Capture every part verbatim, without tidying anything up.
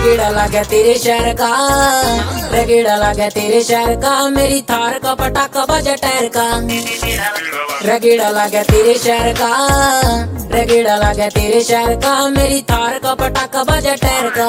रगेड़ा लगा तेरे शहर का, रगेड़ा लगा तेरे शहर का, मेरी थार का पटाखा बजा टायर का। रगेड़ा लगा तेरे शहर का, रगेड़ा लगा तेरे शहर का, मेरी थार का पटाखा बजा टायर का।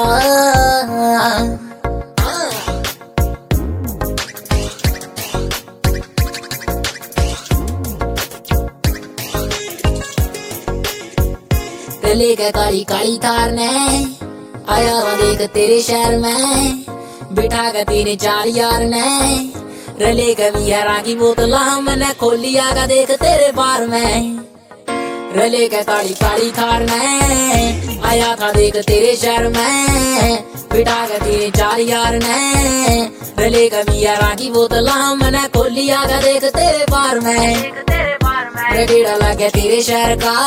लेके काली काली थार ने आया वहाँ देख तेरे शहर में, बिठा के तीन चार यार ने रले कभी हरा की बोतला मैंने खोली आगा देख तेरे बार में। रले के काली काली थार ने आया था देख तेरे शहर में, बिठा के तीन चार यार ने रले कभी हरा की बोतला मैंने खोली आगा देख तेरे बार में। रगेड़ा लगा तेरे शहर का,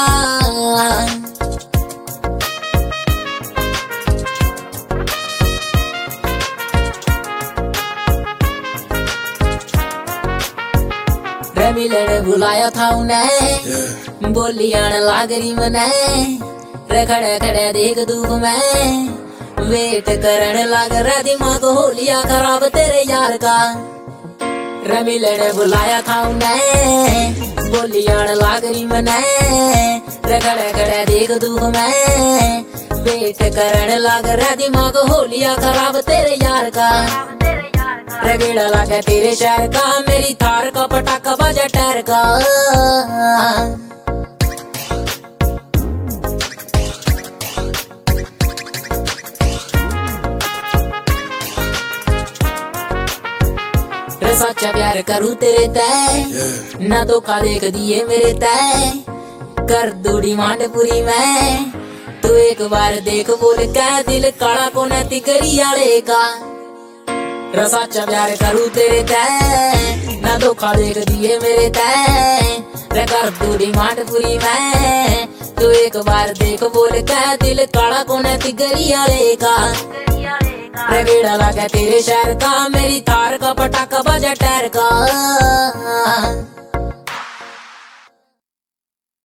मिलन बुलाया था उन्हें, बोली आने लागरी मने रे खड़े खड़े देख दुख में, वेट करने लग रहा दिमाग हो लिया खराब तेरे यार का। मिलन बुलाया था उन्हें, बोली आने लागरी मने रे खड़े खड़े देख दुख में, वेट करने लग रहा दिमाग हो लिया खराब तेरे यार का। रगेड़ा लगा तेरे शहर का, मेरी थार का पटाखा बजा टायर का। रे सच्चा प्यार करूँ तेरे तय, ना धोखा देख दिए मेरे तय, कर दू डिमांड पूरी मैं, तू एक बार देख बोल क्या दिल काला को नती करी आले का। रसाचा प्यार करूँ तेरे तय, ना धोखा देख दिए मेरे तय, रे कर दू डिमांड पूरी मैं, तू एक बार देख बोल क्या दिल काला को नती करी आले का। रगेड़ा लगा तेरे शहर का, मेरी थार का पटाखा बजा टायर का।